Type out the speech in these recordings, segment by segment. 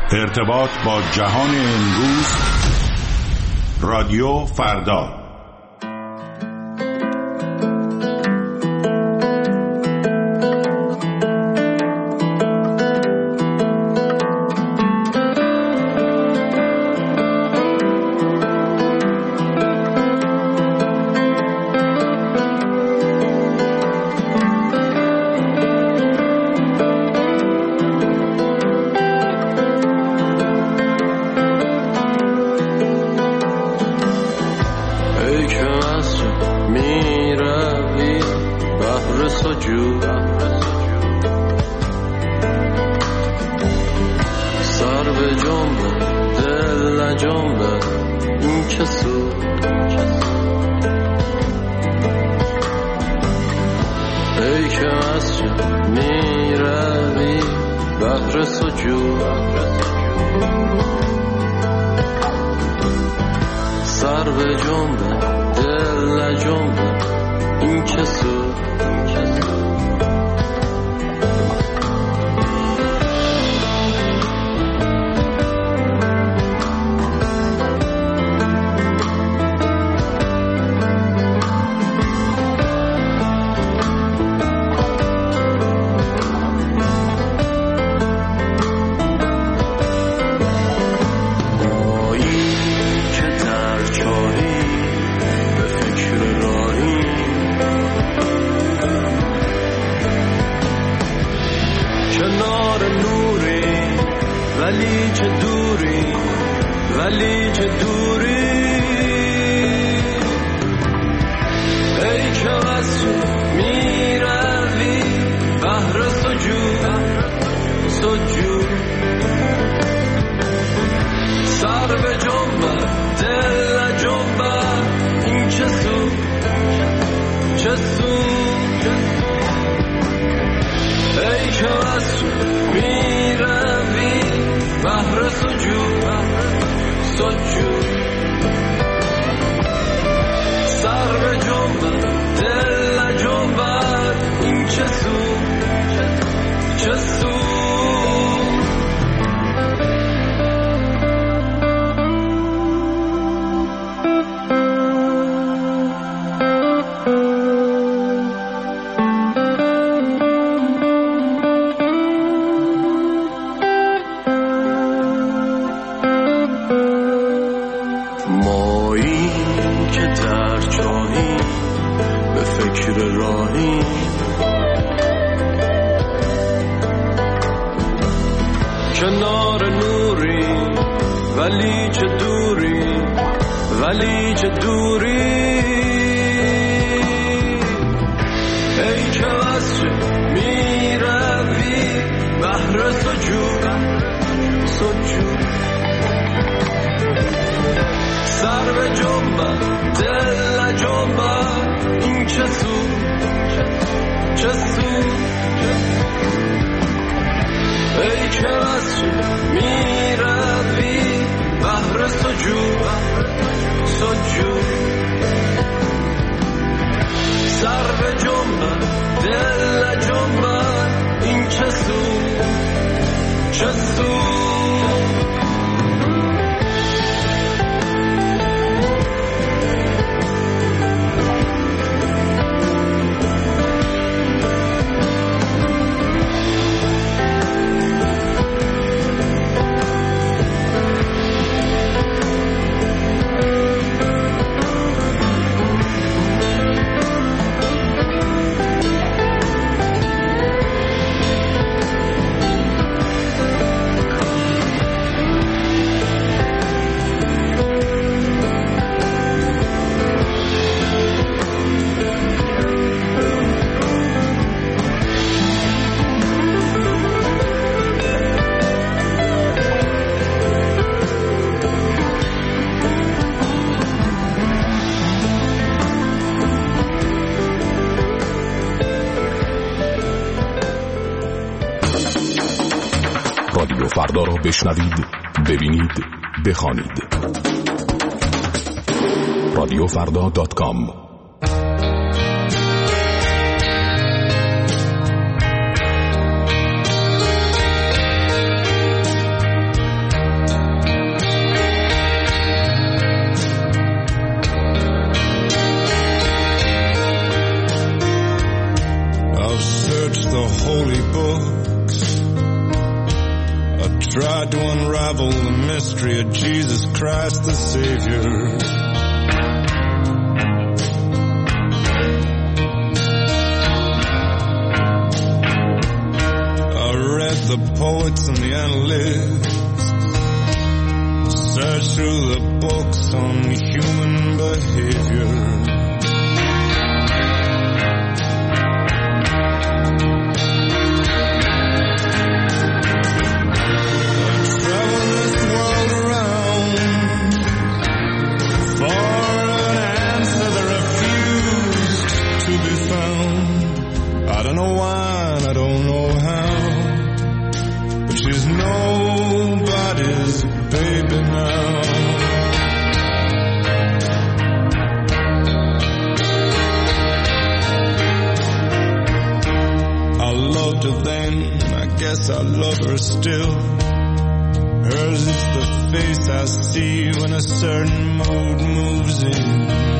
ارتباط با جهان امروز. رادیو فردا. رادیو فردا را بشنوید، ببینید، بخوانید. radiofrda.com. tried to unravel the mystery of Jesus Christ the Savior. I read the poets and the analysts, searched through the books on human behavior. I don't know why, I don't know how, but she's nobody's baby now. I loved her then, I guess I love her still. Hers is the face I see when a certain mood moves in.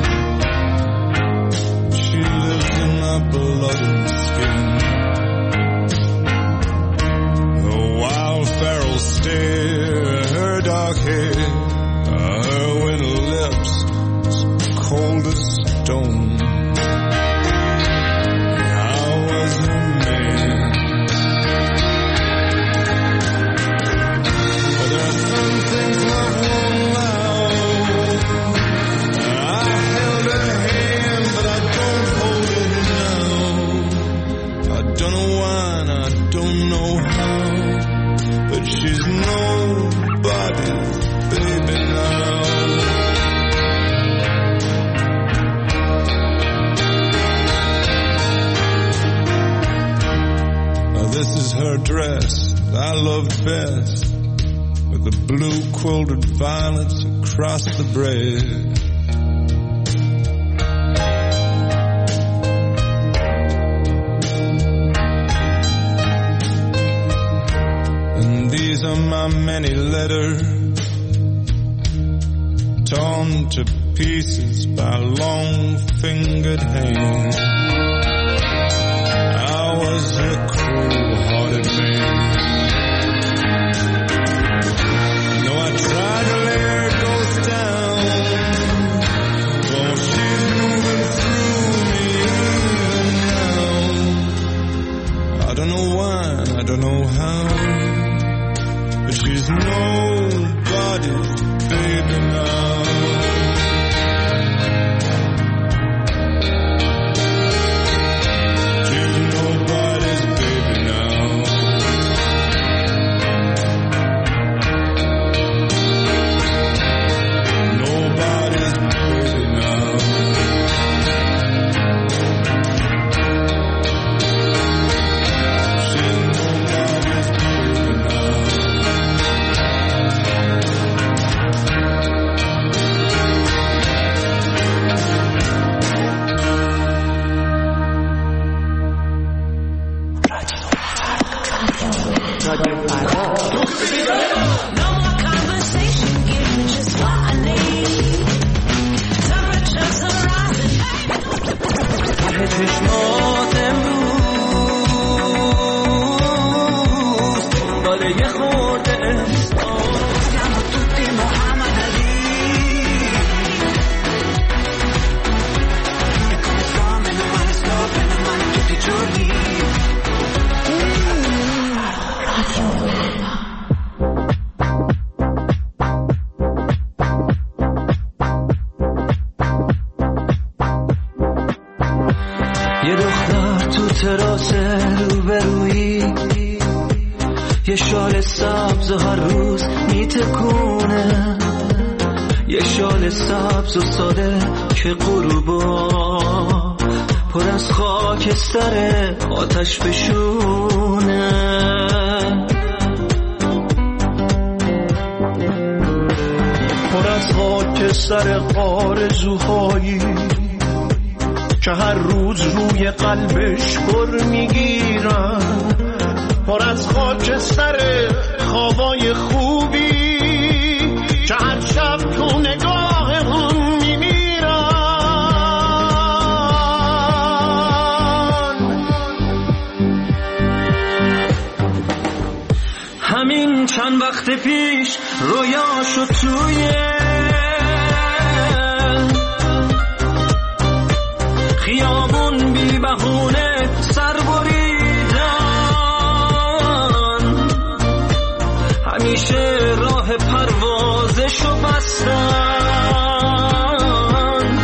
She lives in my blood and skin. The wild feral stare, her dark hair, her winter lips, as cold as stone. I was a man. But there are some things love won't allow. I held her hand, but I don't hold it now. I don't know why and I don't know how, but she's nobody's baby now. Now this is her dress I loved best, with the blue quilted violets across the breast. These are my many letters, torn to pieces by long-fingered hands. I was a cruel-hearted man. Though I tried to let her ghost down, oh, she's moving through me even now. I don't know why, I don't know how, but she's nobody's baby now. She's nobody's baby now. Nobody's baby now. She's nobody's baby now. چشمات امروز دنبال یه خورده siamo tutti Muhammad Ali e come sto meno male tutti i giorni. یه دختر تو تراس روبرویی، یه شال سبز و هر روز میتکونه، یه شال سبز و ساده که غروبا پر از خاکستر آتش بشونه. پر از خاکستر آرزوهایی که هر روز روی قلبش پر میگیرن، پر از خاکستر خوابای خوبی که هر شب تو نگاهمون میمیرن. همین چند وقت پیش رویاشو توی خیابون بی بهونه سر بریدن، همیشه راه پروازشو بستن،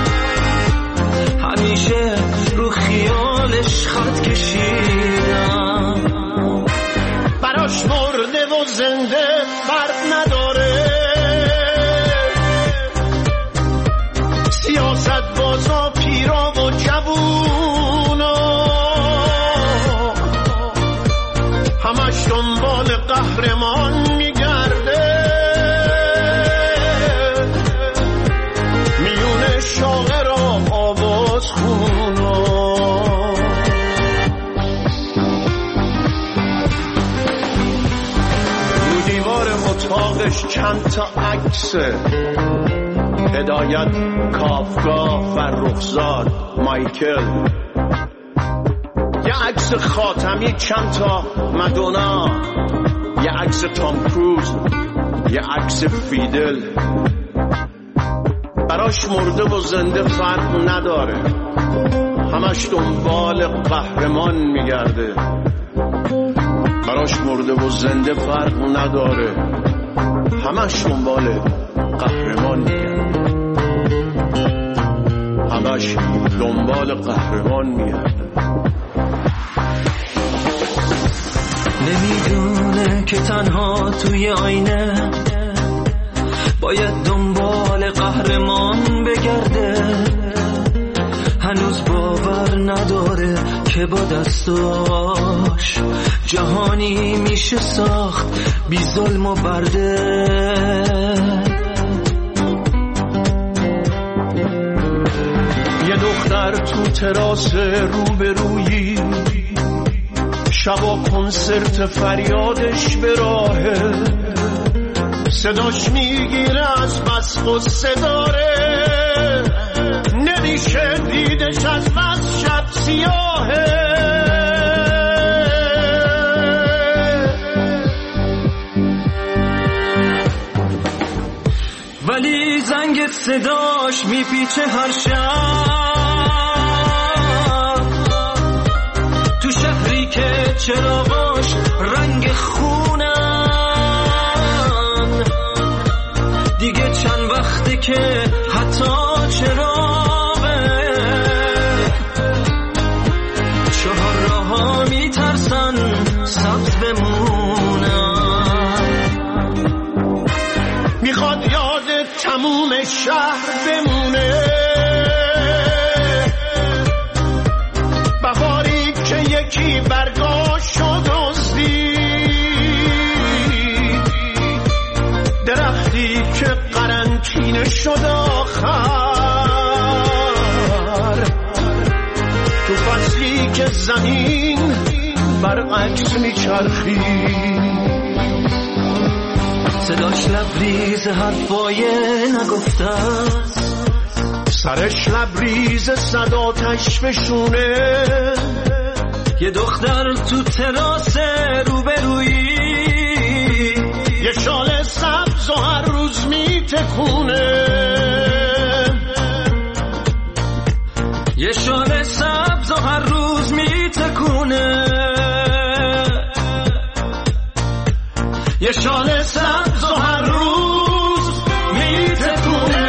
همیشه رو خیالش خط کشیدن. براش مرده و زنده فرق نداره، سیاست بازا پیرا و جوونا همش دنبال قهرمان میگرده، میونه شاعر و آواز خونا. رو دیوار اتاقش چند تا عکسه، هدایت، کافکا، فرخزاد، مایکل، یه عکس خاتمی، چند تا مدونا، یه عکس تام کروز، یه عکس فیدل. براش مرده و زنده فرق نداره، همش دنبال قهرمان میگرده. براش مرده و زنده فرق نداره، همش دنبال قهرمان میگرده، همش دنبال قهرمان میگرده. نمیدونه که تنها توی آینه باید دنبال قهرمان بگرده، هنوز باور نداره که با دستاش جهانی میشه ساخت بی ظلم و برده. یه دختر تو تراس روبرویی، شبا کنسرت فریادش به راهه، صداش میگیره از بس غصه داره، نمیشه دیدش از بس شب سیاهه. ولی زنگ صداش میپیچه هر شب تو شهری که چراغاش رنگ خونن، دیگه چند وقته که حتی چراغه چهار راه‌ها میترسن سبز بمونن. میخواد یاد تموم شهر بمونه، بهاری که یکی برگاشو دزدید، درختی که قرنطینه شد آخر، تو فصلی که زمین برعکس میچرخید. صداش لبریز حرفای نگفته است، سرش لبریز صدا تشوشونه. یه دختر تو تراس روبرویی، یه شال سبز و هر روز میتکونه، یه شال سبز و هر روز میتکونه، یه شال سبز و هر روز میتکونه.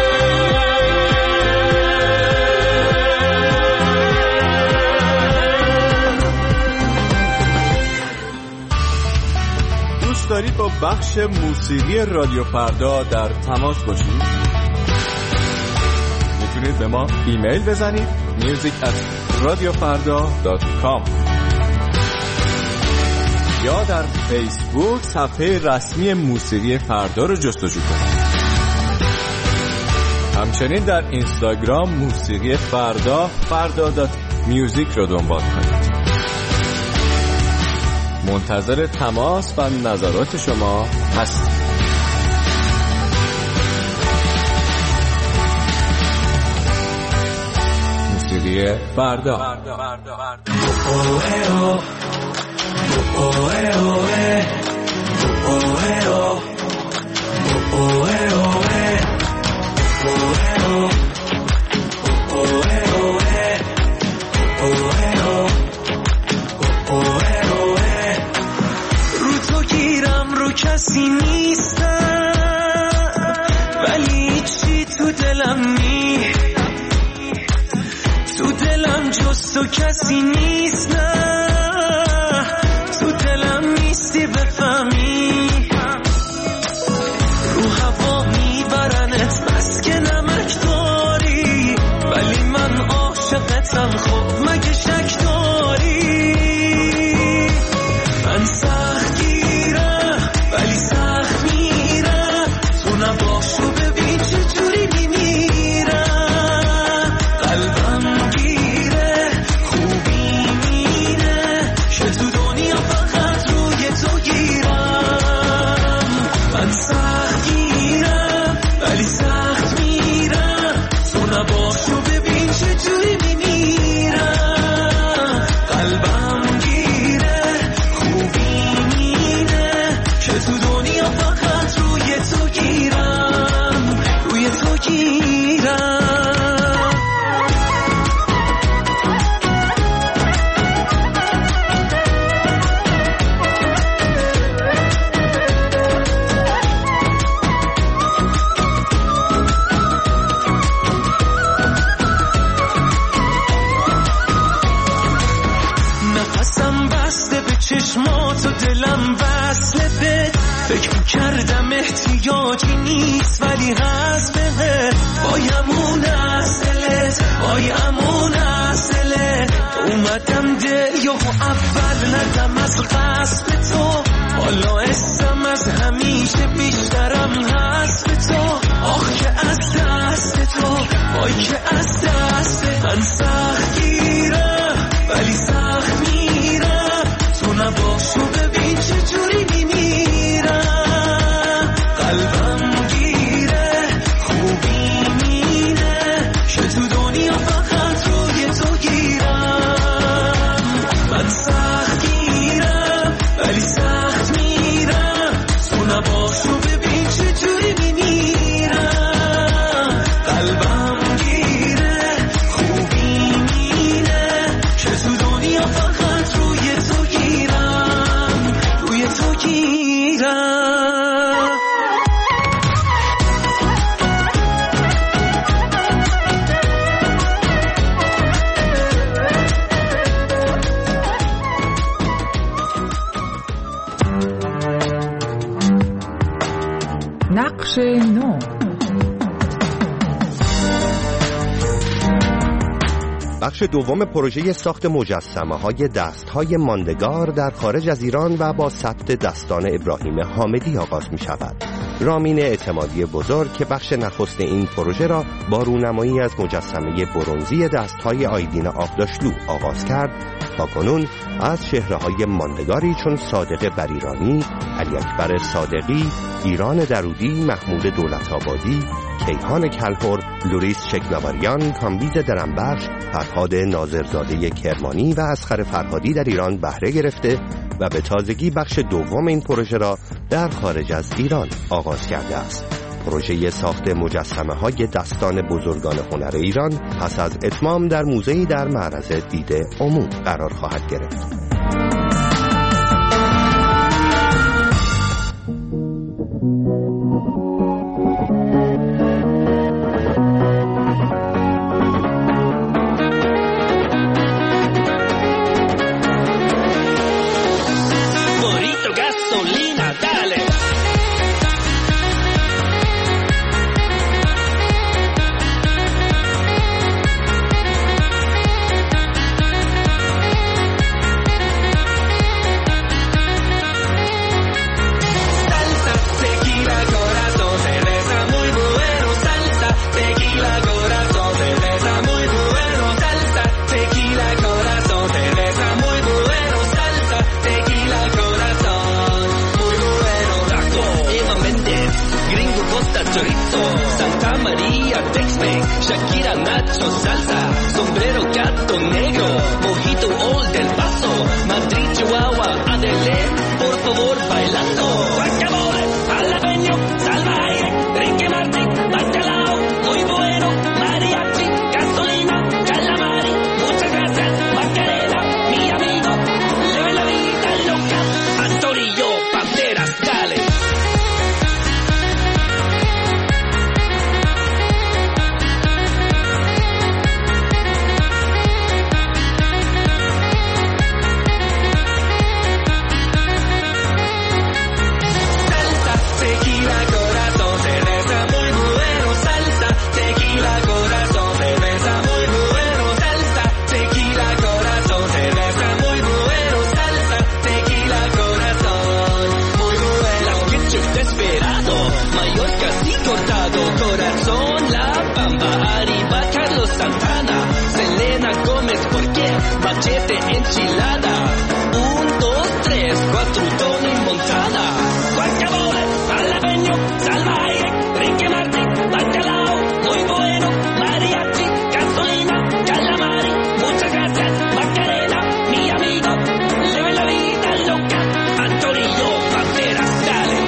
دوست دارید با بخش موسیقی رادیو فردا در تماس باشید؟ میتونید به ما ایمیل بزنید music@radiofarda.com یا در فیسبوک صفحه رسمی موسیقی فردا رو جستجو کنید. همچنین در اینستاگرام موسیقی فردا.music رو دنبال کنید. منتظر تماس و نظرات شما هستیم. موسیقی فردا. کسی نیستم، ولی چی تو دلم تو دلم جز تو کسی نیست، نه تو دلم نیستی بفهمی، رو هوا میبرنت بس که نمک داری، ولی من عاشقتم خب مگه شک داری؟ من سخت گیرم ولی سخت میرم، تو نباشو ببین چجوری میمیرم، قلبم گیره خوبی میره که تو دنیا فقط روی تو گیرم. من سخت گیرم ولی سخت میرم، تو نباشو ببین چجوری میمیرم، قلبم گیره خوبی میره که تو دنیا فقط روی تو گیرم، روی تو گیرم. نفسم بسته به چشمات و دلم وصله به، فکر کردم احتیاجی نیست ولی هست بهت، بایمون اصلت بایمون اصلت، اومدم دل یهو اول ندم از قصد تو، حالا اسم از همیشه بیشترم هست به تو، آخ که از دست تو وای که از دست من سخت گیرم ولی سخت میرم، تو نباشو ببین چجوری میمیرم، قلبم گیره خوبی میره که تو دنیا فقط روی تو گیرم. من سخت گیرم ولی سخت میرم، تو نباشو ببین چجوری میمیرم، قلبم گیره خوبی میره که تو دنیا فقط روی تو گیرم، روی تو گیرم. نقش نو. بخش دوم پروژه ساخت مجسمه‌های دست‌های ماندگار در خارج از ایران و با ثبت دستان ابراهیم حامدی آغاز می‌شود. رامین اعتمادی بزرگ که بخش نخست این پروژه را با رونمایی از مجسمه برنزی دست‌های آیدین آغداشلو آغاز کرد، تاکنون از چهره‌های ماندگاری چون صادق بریرانی، علی اکبر صادقی، ایران درودی، محمود دولت‌آبادی، کیهان کلهر، لوریس شکنواریان، کامبیز درنبخش، فرهاد ناظرزاده کرمانی و اصغر فرهادی در ایران بهره گرفته و به تازگی بخش دوم این پروژه را در خارج از ایران آغاز کرده است. پروژه ساخت مجسمه‌های دستان بزرگان هنر ایران پس از اتمام در موزه‌ای در معرض دید عموم قرار خواهد گرفت. Dale. tequila corazón, cerveza muy bueno, salsa, tequila corazón, cerveza muy bueno, salsa, tequila corazón, cerveza muy bueno, salsa, tequila corazón, muy bueno. Las ketchup desesperado, Mallorca así cortado, corazón, La Bamba, arriba Carlos Santana, Selena Gómez, porque machete enchilada, 1, 2, 3, 4, Tony Montana, guacamole, jalapeño, salvaje, Ricky Martin, bacalao, muy bueno, mariachi, gasolina, calamari, muchas gracias, Macarena, mi amigo, leve la vida loca, Antonio Banderas, dale.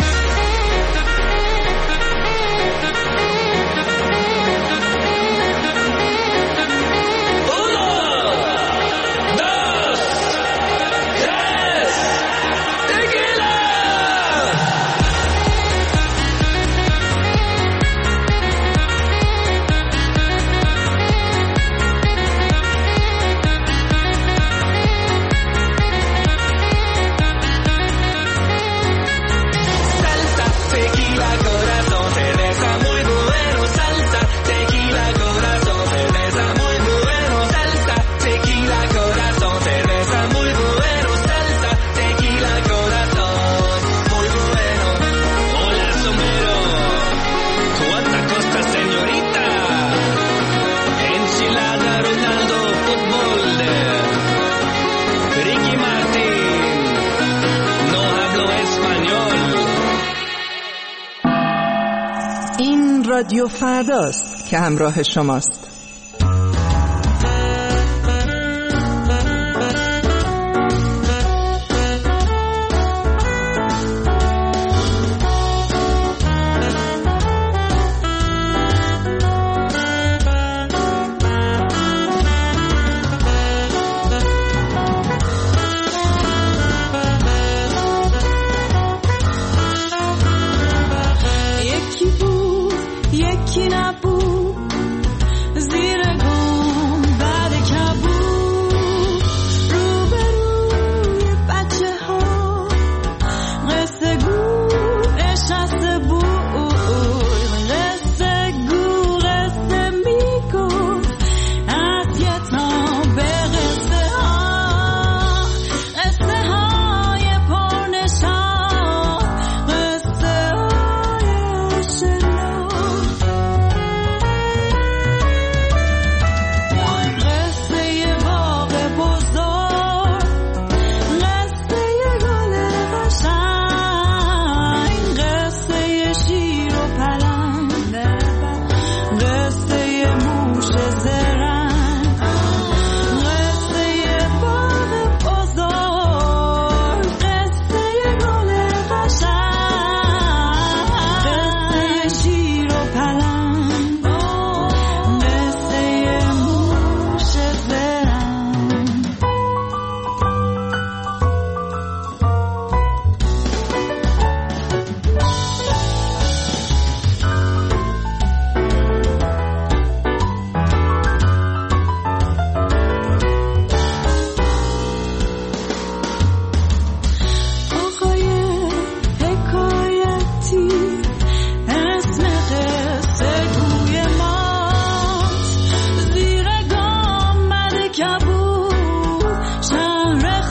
رادیو فرداست که همراه شماست.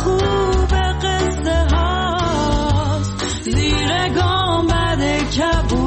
Cabo